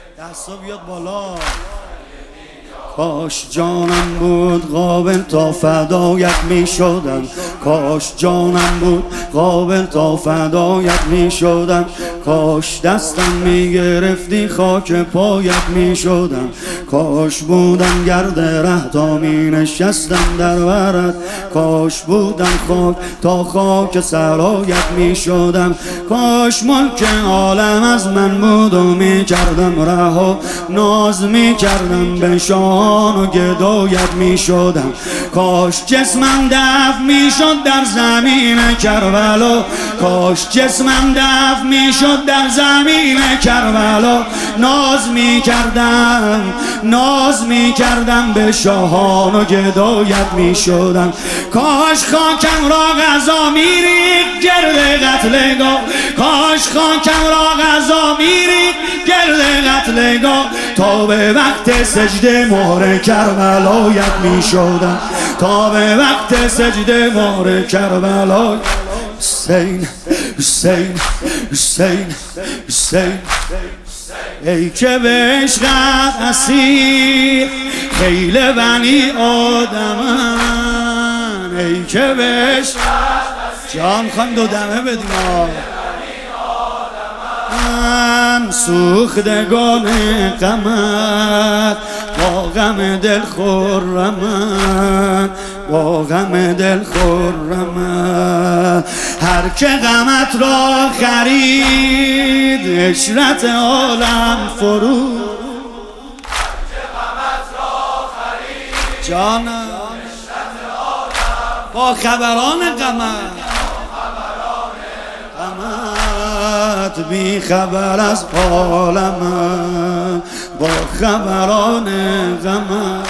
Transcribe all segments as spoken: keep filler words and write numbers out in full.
دستا بیاد بالا. کاش جانم بود قابل تا فدایت می شدم، کاش جانم بود قابل تا فدایت می شدم، کاش دستم می گرفتی خاک پایت می شدم، کاش بودم گرد ره تا می نشستم در ورد، کاش بودم خاک تا خاک سرایت می شدم، کاش ملک عالم از من بود و می کردم رها، ناز می کردم به شان و گدایت می شدم، کاش جسمم دفن می شد در زمین کربلا، کاش جسمم دفن می شد در زمین کربلا، ناز می کردم ناز می کردم به شاهان و گدایت می شدم، کاش خاکم را غذا می ریخت گرد قتلگاه، کاش خاکم را غذا می ریخت گرد قتلگاه، تا به وقت سجده مهر کربلایت می شدم، تا به وقت سجده مهر کربلا. حسین حسین حسین حسین ای که به عشقت اسیر خیل بنی آدمن، ای که به عشقت جان خواهیم دو دمه بدیم من سوختگان غمت، با غم دل خرمم، با غم دل خرمم، هر که غمت را خرید عشرت عالم فرود، هر که غمت را خرید جانم عشرت عالم، با خبران غمت بی خبر از عالم، با خبران غم،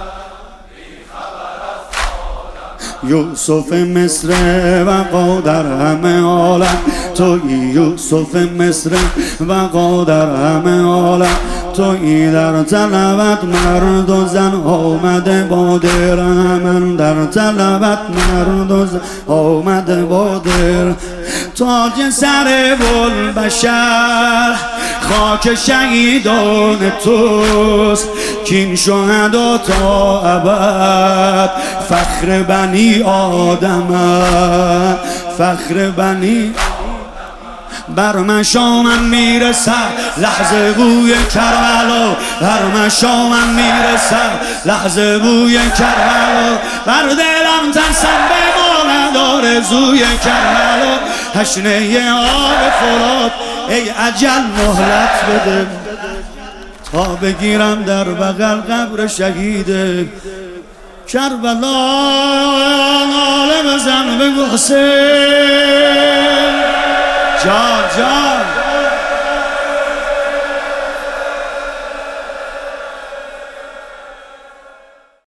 یوسف مصر وقا در همه عالم، توی یوسف مصر وقا در همه عالم، توی در طلبت مرد و زن آمده با درهم، در طلبت مرد و زن آمده با در، تاج سر بل بشر خاک شهیدان توست، کین شهدا تا ابد فخر بنی آدم، فخر بنی. بر مشامم میرسد لحظه بوی کربلا، بر مشامم میرسد لحظه بوی کربلا، بر دلم تنسم بماند آرزوی کربلا، تشنه آب فرات ای اجل مهلت بده، تا بگیرم در بغل قبر شهید کربلا، ناله بزن بگو حسین جان جان.